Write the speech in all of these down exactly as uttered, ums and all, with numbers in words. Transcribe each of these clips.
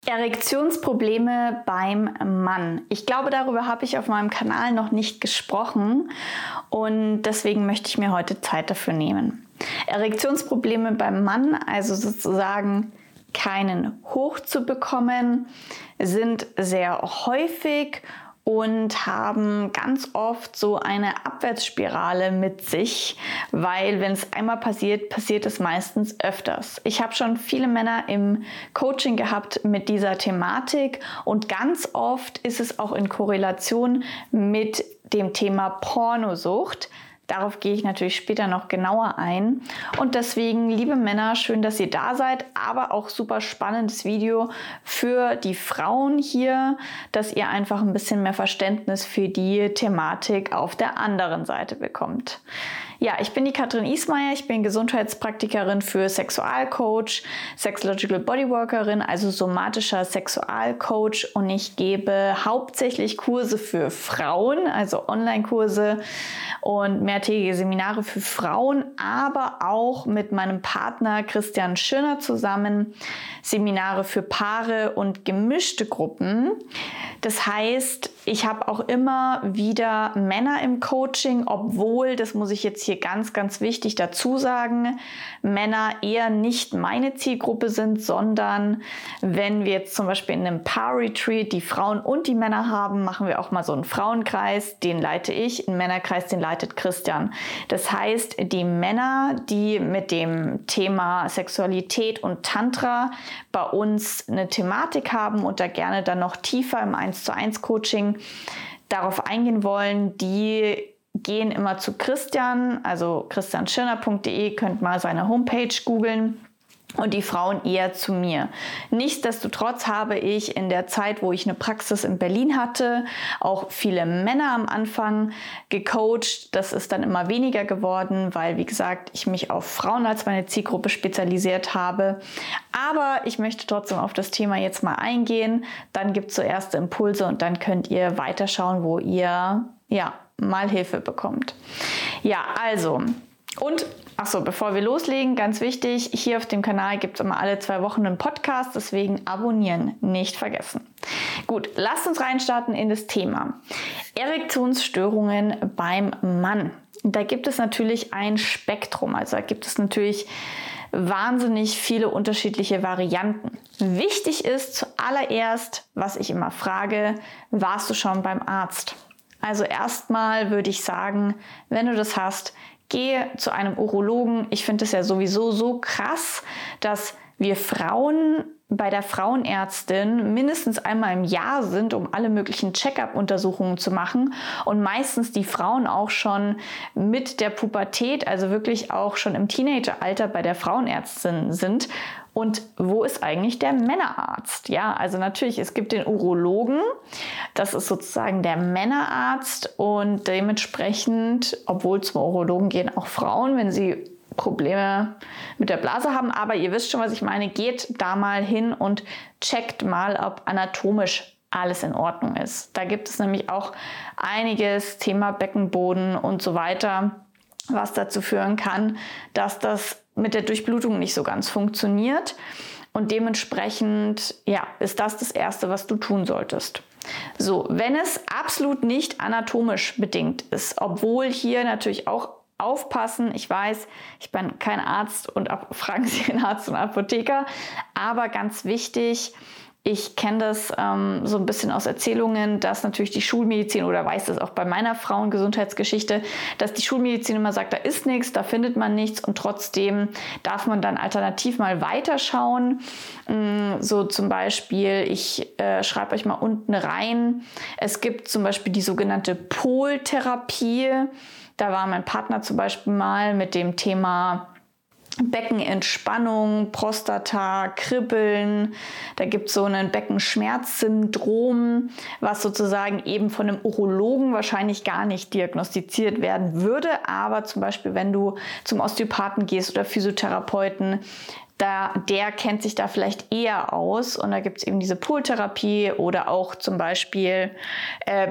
Erektionsprobleme beim Mann. Ich glaube, darüber habe ich auf meinem Kanal noch nicht gesprochen und deswegen möchte ich mir heute Zeit dafür nehmen. Erektionsprobleme beim Mann, also sozusagen keinen Hoch zu bekommen, sind sehr häufig und haben ganz oft so eine Abwärtsspirale mit sich, weil wenn es einmal passiert, passiert es meistens öfters. Ich habe schon viele Männer im Coaching gehabt mit dieser Thematik und ganz oft ist es auch in Korrelation mit dem Thema Pornosucht. Darauf gehe ich natürlich später noch genauer ein. Und deswegen, liebe Männer, schön, dass ihr da seid, aber auch super spannendes Video für die Frauen hier, dass ihr einfach ein bisschen mehr Verständnis für die Thematik auf der anderen Seite bekommt. Ja, ich bin die Katrin Ismayer, ich bin Gesundheitspraktikerin für Sexualcoach, Sexological Bodyworkerin, also somatischer Sexualcoach und ich gebe hauptsächlich Kurse für Frauen, also Online-Kurse und mehrtägige Seminare für Frauen, aber auch mit meinem Partner Christian Schirner zusammen Seminare für Paare und gemischte Gruppen. Das heißt, ich habe auch immer wieder Männer im Coaching, obwohl, das muss ich jetzt hier ganz, ganz wichtig dazu sagen, Männer eher nicht meine Zielgruppe sind, sondern wenn wir jetzt zum Beispiel in einem Paar-Retreat die Frauen und die Männer haben, machen wir auch mal so einen Frauenkreis, den leite ich, einen Männerkreis, den leitet Christian. Das heißt, die Männer, die mit dem Thema Sexualität und Tantra bei uns eine Thematik haben und da gerne dann noch tiefer im eins zu eins Coaching darauf eingehen wollen, die gehen immer zu Christian, also christian schirner punkt de, könnt mal seine Homepage googeln. Und die Frauen eher zu mir. Nichtsdestotrotz habe ich in der Zeit, wo ich eine Praxis in Berlin hatte, auch viele Männer am Anfang gecoacht. Das ist dann immer weniger geworden, weil, wie gesagt, ich mich auf Frauen als meine Zielgruppe spezialisiert habe. Aber ich möchte trotzdem auf das Thema jetzt mal eingehen. Dann gibt es so erste Impulse und dann könnt ihr weiterschauen, wo ihr ja mal Hilfe bekommt. Ja, also... Und, achso, bevor wir loslegen, ganz wichtig, hier auf dem Kanal gibt es immer alle zwei Wochen einen Podcast, deswegen abonnieren nicht vergessen. Gut, lasst uns reinstarten in das Thema. Erektionsstörungen beim Mann. Da gibt es natürlich ein Spektrum, also da gibt es natürlich wahnsinnig viele unterschiedliche Varianten. Wichtig ist zuallererst, was ich immer frage, warst du schon beim Arzt? Also erstmal würde ich sagen, wenn du das hast, geh zu einem Urologen. Ich finde es ja sowieso so krass, dass wir Frauen bei der Frauenärztin mindestens einmal im Jahr sind, um alle möglichen Check-up-Untersuchungen zu machen und meistens die Frauen auch schon mit der Pubertät, also wirklich auch schon im Teenageralter bei der Frauenärztin sind. Und wo ist eigentlich der Männerarzt? Ja, also natürlich, es gibt den Urologen, das ist sozusagen der Männerarzt und dementsprechend, obwohl zum Urologen gehen auch Frauen, wenn sie Probleme mit der Blase haben, aber ihr wisst schon, was ich meine, geht da mal hin und checkt mal, ob anatomisch alles in Ordnung ist. Da gibt es nämlich auch einiges, Thema Beckenboden und so weiter, was dazu führen kann, dass das mit der Durchblutung nicht so ganz funktioniert und dementsprechend ja, ist das das Erste, was du tun solltest. So, wenn es absolut nicht anatomisch bedingt ist, obwohl hier natürlich auch aufpassen. Ich weiß, ich bin kein Arzt und ab, fragen Sie den Arzt und Apotheker, aber ganz wichtig, ich kenne das ähm, so ein bisschen aus Erzählungen, dass natürlich die Schulmedizin oder weiß das auch bei meiner Frauengesundheitsgeschichte, dass die Schulmedizin immer sagt, da ist nichts, da findet man nichts und trotzdem darf man dann alternativ mal weiterschauen. So zum Beispiel, ich äh, schreibe euch mal unten rein, es gibt zum Beispiel die sogenannte Poltherapie. Da war mein Partner zum Beispiel mal mit dem Thema Beckenentspannung, Prostata, Kribbeln. Da gibt es so ein Beckenschmerzsyndrom, was sozusagen eben von einem Urologen wahrscheinlich gar nicht diagnostiziert werden würde. Aber zum Beispiel, wenn du zum Osteopathen gehst oder Physiotherapeuten, da, der kennt sich da vielleicht eher aus. Und da gibt es eben diese Poltherapie oder auch zum Beispiel äh,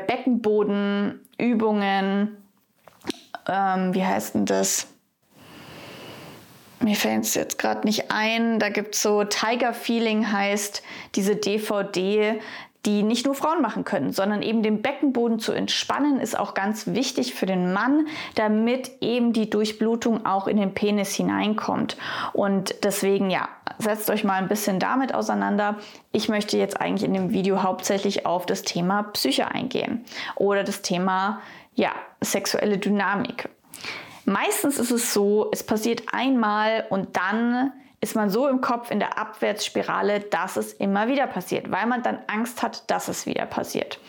Beckenbodenübungen. Ähm, wie heißt denn das? mir fällt es jetzt gerade nicht ein, da gibt es so Tiger Feeling heißt diese D V D, die nicht nur Frauen machen können, sondern eben den Beckenboden zu entspannen, ist auch ganz wichtig für den Mann, damit eben die Durchblutung auch in den Penis hineinkommt. Und deswegen, ja, setzt euch mal ein bisschen damit auseinander. Ich möchte jetzt eigentlich in dem Video hauptsächlich auf das Thema Psyche eingehen oder das Thema, ja, sexuelle Dynamik. Meistens ist es so, es passiert einmal und dann ist man so im Kopf in der Abwärtsspirale, dass es immer wieder passiert, weil man dann Angst hat, dass es wieder passiert.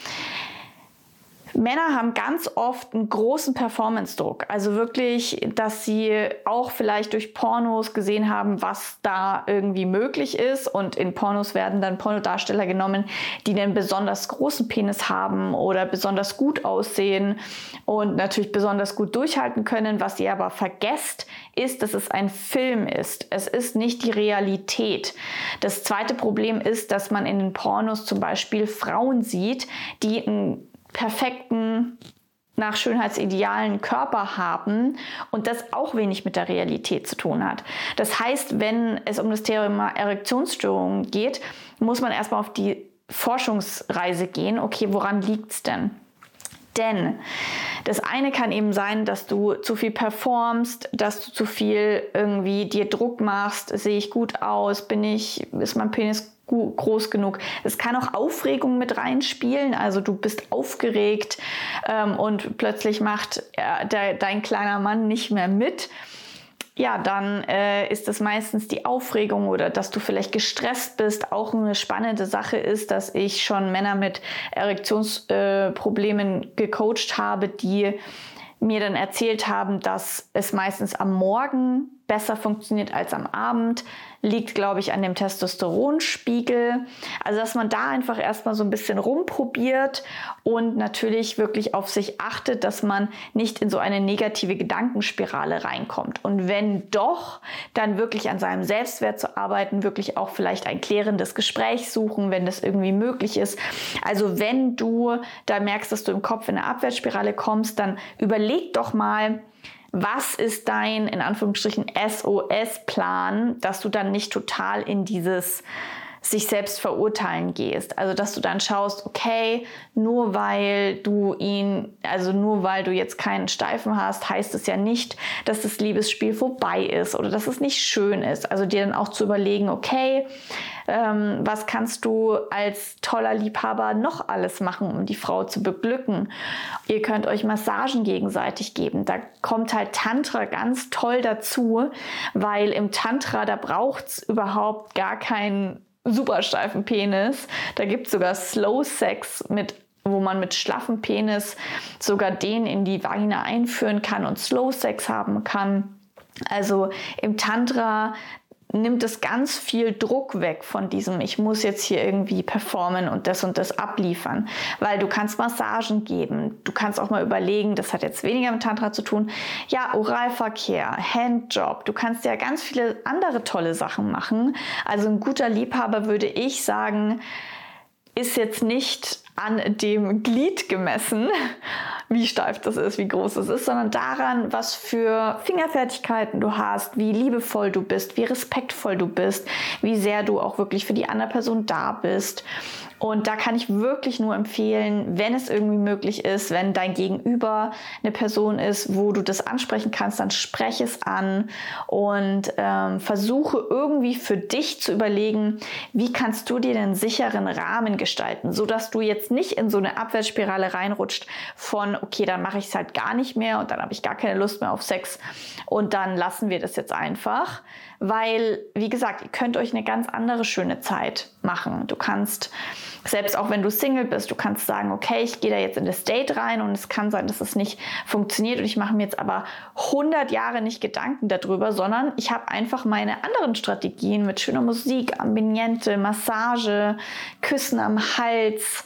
Männer haben ganz oft einen großen Performance-Druck, also wirklich, dass sie auch vielleicht durch Pornos gesehen haben, was da irgendwie möglich ist, und in Pornos werden dann Pornodarsteller genommen, die einen besonders großen Penis haben oder besonders gut aussehen und natürlich besonders gut durchhalten können. Was ihr aber vergesst, ist, dass es ein Film ist. Es ist nicht die Realität. Das zweite Problem ist, dass man in den Pornos zum Beispiel Frauen sieht, die ein perfekten, nach Schönheitsidealen Körper haben und das auch wenig mit der Realität zu tun hat. Das heißt, wenn es um das Thema Erektionsstörungen geht, muss man erstmal auf die Forschungsreise gehen. Okay, woran liegt's denn? Denn das eine kann eben sein, dass du zu viel performst, dass du zu viel irgendwie dir Druck machst. Sehe ich gut aus? Bin ich, ist mein Penis groß genug? Es kann auch Aufregung mit reinspielen, also du bist aufgeregt ähm, und plötzlich macht äh, der, dein kleiner Mann nicht mehr mit. Ja, dann äh, ist das meistens die Aufregung oder dass du vielleicht gestresst bist. Auch eine spannende Sache ist, dass ich schon Männer mit Erektionsproblemen äh, gecoacht habe, die mir dann erzählt haben, dass es meistens am Morgen besser funktioniert als am Abend. Liegt, glaube ich, an dem Testosteronspiegel. Also, dass man da einfach erstmal so ein bisschen rumprobiert und natürlich wirklich auf sich achtet, dass man nicht in so eine negative Gedankenspirale reinkommt. Und wenn doch, dann wirklich an seinem Selbstwert zu arbeiten, wirklich auch vielleicht ein klärendes Gespräch suchen, wenn das irgendwie möglich ist. Also, wenn du da merkst, dass du im Kopf in eine Abwärtsspirale kommst, dann überleg doch mal, was ist dein, in Anführungsstrichen, S O S-Plan, dass du dann nicht total in dieses sich selbst verurteilen gehst. Also, dass du dann schaust, okay, nur weil du ihn, also nur weil du jetzt keinen Steifen hast, heißt es ja nicht, dass das Liebesspiel vorbei ist oder dass es nicht schön ist. Also dir dann auch zu überlegen, okay, ähm, was kannst du als toller Liebhaber noch alles machen, um die Frau zu beglücken? Ihr könnt euch Massagen gegenseitig geben. Da kommt halt Tantra ganz toll dazu, weil im Tantra, da braucht es überhaupt gar keinen super steifen Penis. Da gibt es sogar Slow Sex, mit, wo man mit schlaffem Penis sogar den in die Vagina einführen kann und Slow Sex haben kann. Also im Tantra nimmt es ganz viel Druck weg von diesem, ich muss jetzt hier irgendwie performen und das und das abliefern, weil du kannst Massagen geben, du kannst auch mal überlegen, das hat jetzt weniger mit Tantra zu tun, ja, Oralverkehr, Handjob, du kannst ja ganz viele andere tolle Sachen machen. Also ein guter Liebhaber, würde ich sagen, ist jetzt nicht an dem Glied gemessen, wie steif das ist, wie groß es ist, sondern daran, was für Fingerfertigkeiten du hast, wie liebevoll du bist, wie respektvoll du bist, wie sehr du auch wirklich für die andere Person da bist. Und da kann ich wirklich nur empfehlen, wenn es irgendwie möglich ist, wenn dein Gegenüber eine Person ist, wo du das ansprechen kannst, dann spreche es an und ähm, versuche irgendwie für dich zu überlegen, wie kannst du dir einen sicheren Rahmen gestalten, sodass du jetzt nicht in so eine Abwärtsspirale reinrutscht von, okay, dann mache ich es halt gar nicht mehr und dann habe ich gar keine Lust mehr auf Sex und dann lassen wir das jetzt einfach. Weil, wie gesagt, ihr könnt euch eine ganz andere schöne Zeit machen. Du kannst, selbst auch wenn du Single bist, du kannst sagen, okay, ich gehe da jetzt in das Date rein und es kann sein, dass es nicht funktioniert und ich mache mir jetzt aber hundert Jahre nicht Gedanken darüber, sondern ich habe einfach meine anderen Strategien mit schöner Musik, Ambiente, Massage, Küssen am Hals,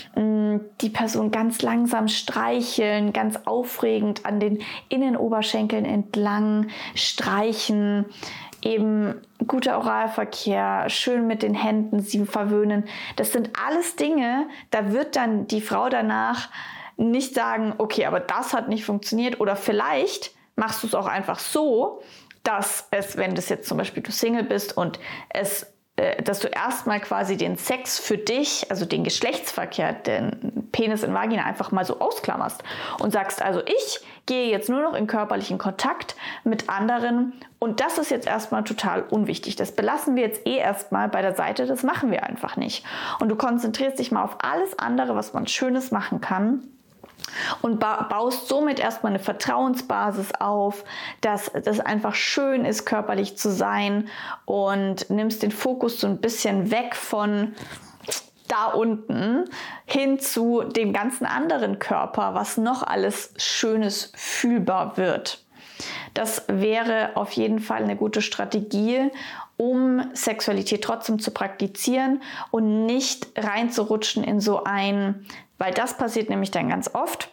die Person ganz langsam streicheln, ganz aufregend an den Innenoberschenkeln entlang streichen, eben guter Oralverkehr, schön mit den Händen sie verwöhnen. Das sind alles Dinge, da wird dann die Frau danach nicht sagen, okay, aber das hat nicht funktioniert oder vielleicht machst du es auch einfach so, dass es, wenn das jetzt zum Beispiel du Single bist und es dass du erstmal quasi den Sex für dich, also den Geschlechtsverkehr, den Penis in Vagina einfach mal so ausklammerst und sagst, also ich gehe jetzt nur noch in körperlichen Kontakt mit anderen und das ist jetzt erstmal total unwichtig. Das belassen wir jetzt eh erstmal bei der Seite, das machen wir einfach nicht. Und du konzentrierst dich mal auf alles andere, was man Schönes machen kann. Und baust somit erstmal eine Vertrauensbasis auf, dass das einfach schön ist, körperlich zu sein und nimmst den Fokus so ein bisschen weg von da unten hin zu dem ganzen anderen Körper, was noch alles Schönes fühlbar wird. Das wäre auf jeden Fall eine gute Strategie, um Sexualität trotzdem zu praktizieren und nicht reinzurutschen in so ein, weil das passiert nämlich dann ganz oft,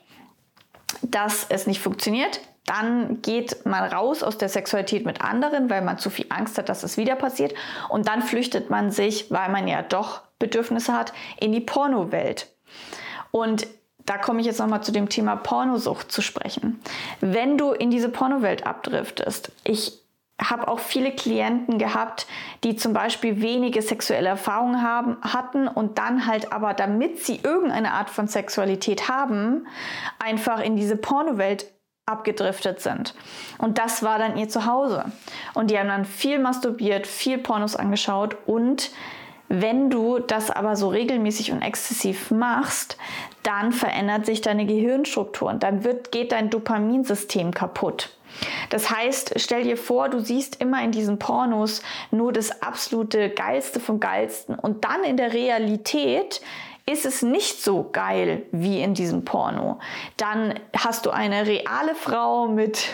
dass es nicht funktioniert. Dann geht man raus aus der Sexualität mit anderen, weil man zu viel Angst hat, dass es wieder passiert. Und dann flüchtet man sich, weil man ja doch Bedürfnisse hat, in die Pornowelt. Und da komme ich jetzt nochmal zu dem Thema Pornosucht zu sprechen. Wenn du in diese Pornowelt abdriftest, ich habe auch viele Klienten gehabt, die zum Beispiel wenige sexuelle Erfahrungen haben, hatten und dann halt aber, damit sie irgendeine Art von Sexualität haben, einfach in diese Pornowelt abgedriftet sind. Und das war dann ihr Zuhause. Und die haben dann viel masturbiert, viel Pornos angeschaut und wenn du das aber so regelmäßig und exzessiv machst, dann verändert sich deine Gehirnstruktur und dann wird, geht dein Dopaminsystem kaputt. Das heißt, stell dir vor, du siehst immer in diesen Pornos nur das absolute Geilste vom Geilsten und dann in der Realität ist es nicht so geil wie in diesem Porno. Dann hast du eine reale Frau mit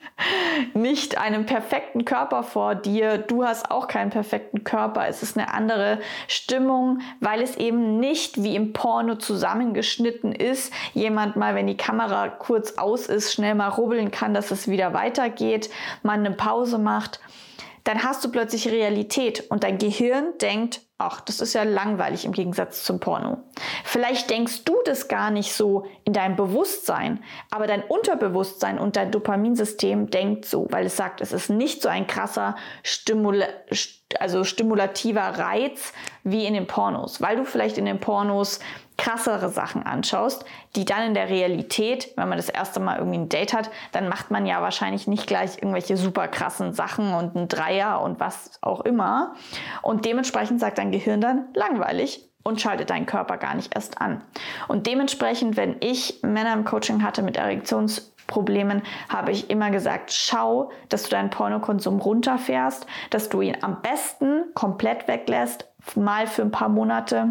nicht einem perfekten Körper vor dir. Du hast auch keinen perfekten Körper. Es ist eine andere Stimmung, weil es eben nicht wie im Porno zusammengeschnitten ist. Jemand mal, wenn die Kamera kurz aus ist, schnell mal rubbeln kann, dass es wieder weitergeht, man eine Pause macht. Dann hast du plötzlich Realität und dein Gehirn denkt, ach, das ist ja langweilig im Gegensatz zum Porno. Vielleicht denkst du das gar nicht so in deinem Bewusstsein, aber dein Unterbewusstsein und dein Dopaminsystem denkt so, weil es sagt, es ist nicht so ein krasser Stimula- also stimulativer Reiz wie in den Pornos, weil du vielleicht in den Pornos krassere Sachen anschaust, die dann in der Realität, wenn man das erste Mal irgendwie ein Date hat, dann macht man ja wahrscheinlich nicht gleich irgendwelche super krassen Sachen und einen Dreier und was auch immer. Und dementsprechend sagt dein Gehirn dann langweilig und schaltet deinen Körper gar nicht erst an. Und dementsprechend, wenn ich Männer im Coaching hatte mit Erektionsproblemen, habe ich immer gesagt, schau, dass du deinen Pornokonsum runterfährst, dass du ihn am besten komplett weglässt, mal für ein paar Monate.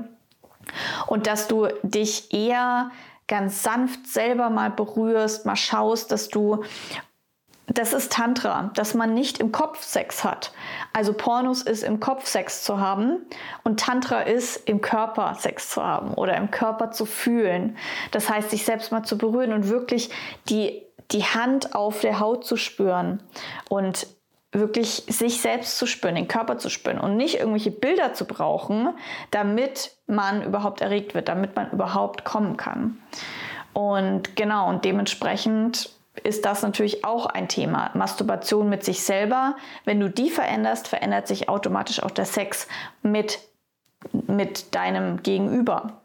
Und dass du dich eher ganz sanft selber mal berührst, mal schaust, dass du, das ist Tantra, dass man nicht im Kopf Sex hat. Also Pornos ist im Kopf Sex zu haben und Tantra ist im Körper Sex zu haben oder im Körper zu fühlen. Das heißt, sich selbst mal zu berühren und wirklich die, die Hand auf der Haut zu spüren und wirklich sich selbst zu spüren, den Körper zu spüren und nicht irgendwelche Bilder zu brauchen, damit man überhaupt erregt wird, damit man überhaupt kommen kann. Und genau, und dementsprechend ist das natürlich auch ein Thema. Masturbation mit sich selber. Wenn du die veränderst, verändert sich automatisch auch der Sex mit, mit deinem Gegenüber.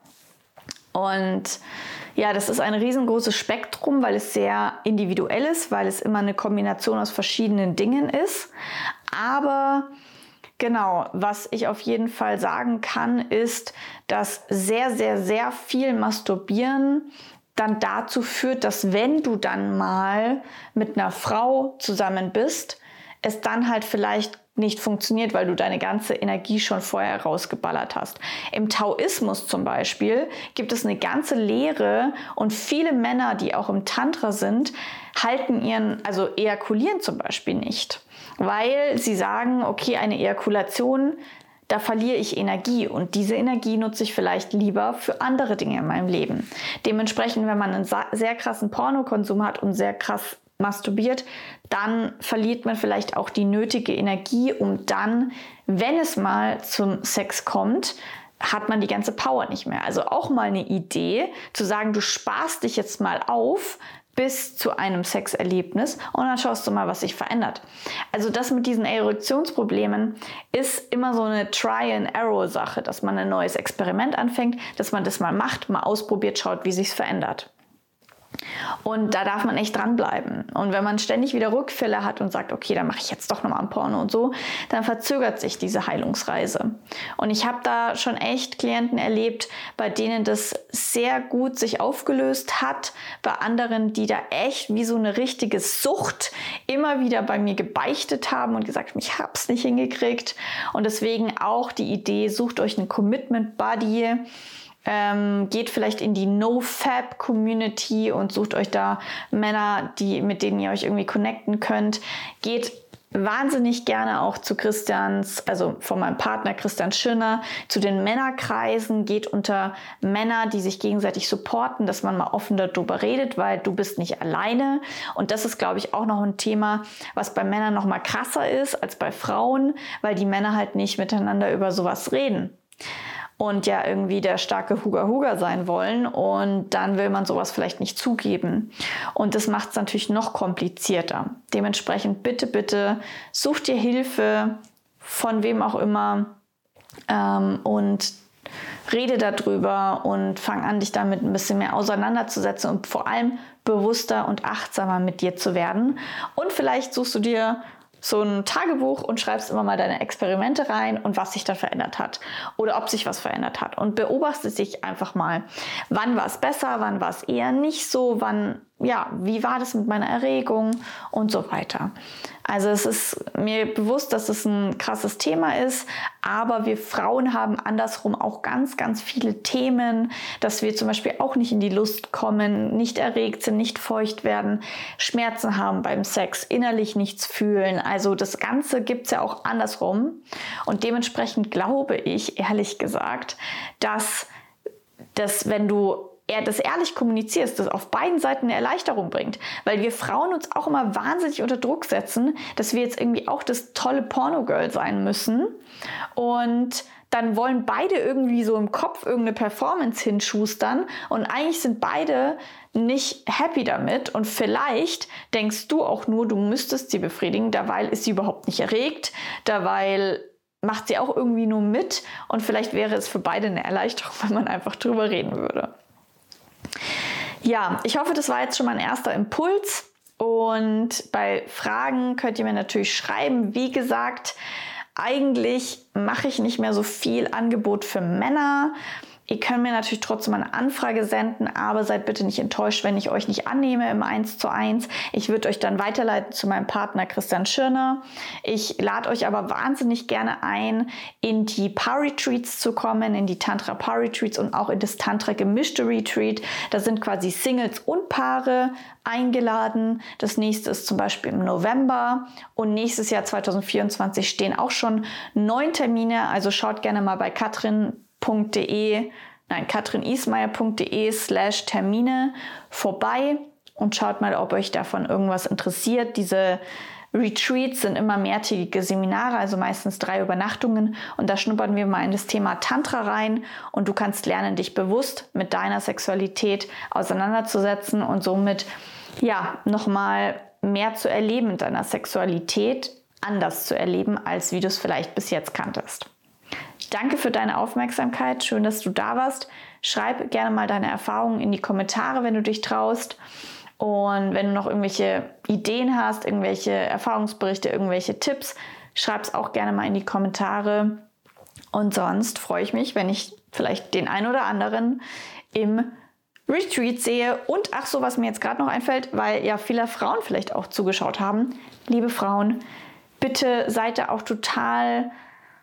Und ja, das ist ein riesengroßes Spektrum, weil es sehr individuell ist, weil es immer eine Kombination aus verschiedenen Dingen ist. Aber genau, was ich auf jeden Fall sagen kann, ist, dass sehr, sehr, sehr viel Masturbieren dann dazu führt, dass wenn du dann mal mit einer Frau zusammen bist, es dann halt vielleicht nicht funktioniert, weil du deine ganze Energie schon vorher rausgeballert hast. Im Taoismus zum Beispiel gibt es eine ganze Lehre und viele Männer, die auch im Tantra sind, halten ihren, also ejakulieren zum Beispiel nicht, weil sie sagen, okay, eine Ejakulation, da verliere ich Energie und diese Energie nutze ich vielleicht lieber für andere Dinge in meinem Leben. Dementsprechend, wenn man einen sehr krassen Pornokonsum hat und sehr krass masturbiert, dann verliert man vielleicht auch die nötige Energie, um dann, wenn es mal zum Sex kommt, hat man die ganze Power nicht mehr. Also auch mal eine Idee, zu sagen, du sparst dich jetzt mal auf, bis zu einem Sexerlebnis und dann schaust du mal, was sich verändert. Also das mit diesen Erektionsproblemen ist immer so eine Try-and-Error-Sache, dass man ein neues Experiment anfängt, dass man das mal macht, mal ausprobiert, schaut, wie sich's verändert. Und da darf man echt dranbleiben. Und wenn man ständig wieder Rückfälle hat und sagt, okay, dann mache ich jetzt doch nochmal ein Porno und so, dann verzögert sich diese Heilungsreise. Und ich habe da schon echt Klienten erlebt, bei denen das sehr gut sich aufgelöst hat, bei anderen, die da echt wie so eine richtige Sucht immer wieder bei mir gebeichtet haben und gesagt haben, ich habe es nicht hingekriegt. Und deswegen auch die Idee, sucht euch einen Commitment Buddy, Ähm, geht vielleicht in die No-Fab-Community und sucht euch da Männer, die, mit denen ihr euch irgendwie connecten könnt. Geht wahnsinnig gerne auch zu Christians, also von meinem Partner Christian Schirner, zu den Männerkreisen, geht unter Männer, die sich gegenseitig supporten, dass man mal offen darüber redet, weil du bist nicht alleine. Und das ist, glaube ich, auch noch ein Thema, was bei Männern noch mal krasser ist als bei Frauen, weil die Männer halt nicht miteinander über sowas reden. Und ja irgendwie der starke Huga-Huga sein wollen und dann will man sowas vielleicht nicht zugeben. Und das macht es natürlich noch komplizierter. Dementsprechend bitte, bitte such dir Hilfe von wem auch immer ähm, und rede darüber und fang an, dich damit ein bisschen mehr auseinanderzusetzen und vor allem bewusster und achtsamer mit dir zu werden. Und vielleicht suchst du dir so ein Tagebuch und schreibst immer mal deine Experimente rein und was sich dann verändert hat oder ob sich was verändert hat und beobachtest dich einfach mal. Wann war es besser, wann war es eher nicht so, wann, ja, wie war das mit meiner Erregung und so weiter. Also es ist mir bewusst, dass es ein krasses Thema ist, aber wir Frauen haben andersrum auch ganz, ganz viele Themen, dass wir zum Beispiel auch nicht in die Lust kommen, nicht erregt sind, nicht feucht werden, Schmerzen haben beim Sex, innerlich nichts fühlen. Also das Ganze gibt es ja auch andersrum und dementsprechend glaube ich, ehrlich gesagt, dass, dass wenn du er das ehrlich kommunizierst, das auf beiden Seiten eine Erleichterung bringt. Weil wir Frauen uns auch immer wahnsinnig unter Druck setzen, dass wir jetzt irgendwie auch das tolle Porno-Girl sein müssen. Und dann wollen beide irgendwie so im Kopf irgendeine Performance hinschustern. Und eigentlich sind beide nicht happy damit. Und vielleicht denkst du auch nur, du müsstest sie befriedigen. Derweil ist sie überhaupt nicht erregt. Derweil macht sie auch irgendwie nur mit. Und vielleicht wäre es für beide eine Erleichterung, wenn man einfach drüber reden würde. Ja, ich hoffe, das war jetzt schon mal ein erster Impuls und bei Fragen könnt ihr mir natürlich schreiben. Wie gesagt, eigentlich mache ich nicht mehr so viel Angebot für Männer. Ihr könnt mir natürlich trotzdem eine Anfrage senden, aber seid bitte nicht enttäuscht, wenn ich euch nicht annehme im eins zu eins. Ich würde euch dann weiterleiten zu meinem Partner Christian Schirner. Ich lade euch aber wahnsinnig gerne ein, in die Paar-Retreats zu kommen, in die Tantra-Paar-Retreats und auch in das Tantra-gemischte Retreat. Da sind quasi Singles und Paare eingeladen. Das nächste ist zum Beispiel im November und nächstes Jahr zwanzig vierundzwanzig stehen auch schon neun Termine. Also schaut gerne mal bei Katrin .de, nein, katrinismeier.de slash Termine vorbei und schaut mal, ob euch davon irgendwas interessiert. Diese Retreats sind immer mehrtägige Seminare, also meistens drei Übernachtungen und da schnuppern wir mal in das Thema Tantra rein und du kannst lernen, dich bewusst mit deiner Sexualität auseinanderzusetzen und somit ja nochmal mehr zu erleben in deiner Sexualität, anders zu erleben, als wie du es vielleicht bis jetzt kanntest. Danke für deine Aufmerksamkeit. Schön, dass du da warst. Schreib gerne mal deine Erfahrungen in die Kommentare, wenn du dich traust. Und wenn du noch irgendwelche Ideen hast, irgendwelche Erfahrungsberichte, irgendwelche Tipps, schreib es auch gerne mal in die Kommentare. Und sonst freue ich mich, wenn ich vielleicht den einen oder anderen im Retreat sehe. Und ach so, was mir jetzt gerade noch einfällt, weil ja viele Frauen vielleicht auch zugeschaut haben. Liebe Frauen, bitte seid da auch total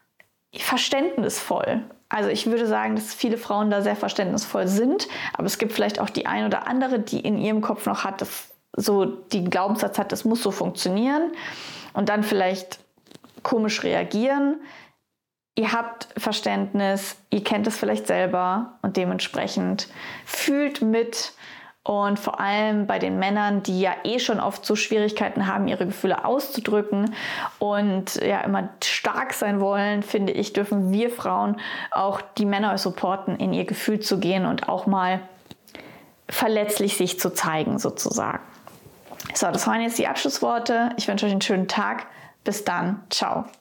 verständnisvoll. Also ich würde sagen, dass viele Frauen da sehr verständnisvoll sind, aber es gibt vielleicht auch die ein oder andere, die in ihrem Kopf noch hat, dass so den Glaubenssatz hat, das muss so funktionieren und dann vielleicht komisch reagieren. Ihr habt Verständnis, ihr kennt es vielleicht selber und dementsprechend fühlt mit. Und vor allem bei den Männern, die ja eh schon oft so Schwierigkeiten haben, ihre Gefühle auszudrücken und ja immer stark sein wollen, finde ich, dürfen wir Frauen auch die Männer supporten, in ihr Gefühl zu gehen und auch mal verletzlich sich zu zeigen sozusagen. So, das waren jetzt die Abschlussworte. Ich wünsche euch einen schönen Tag. Bis dann. Ciao.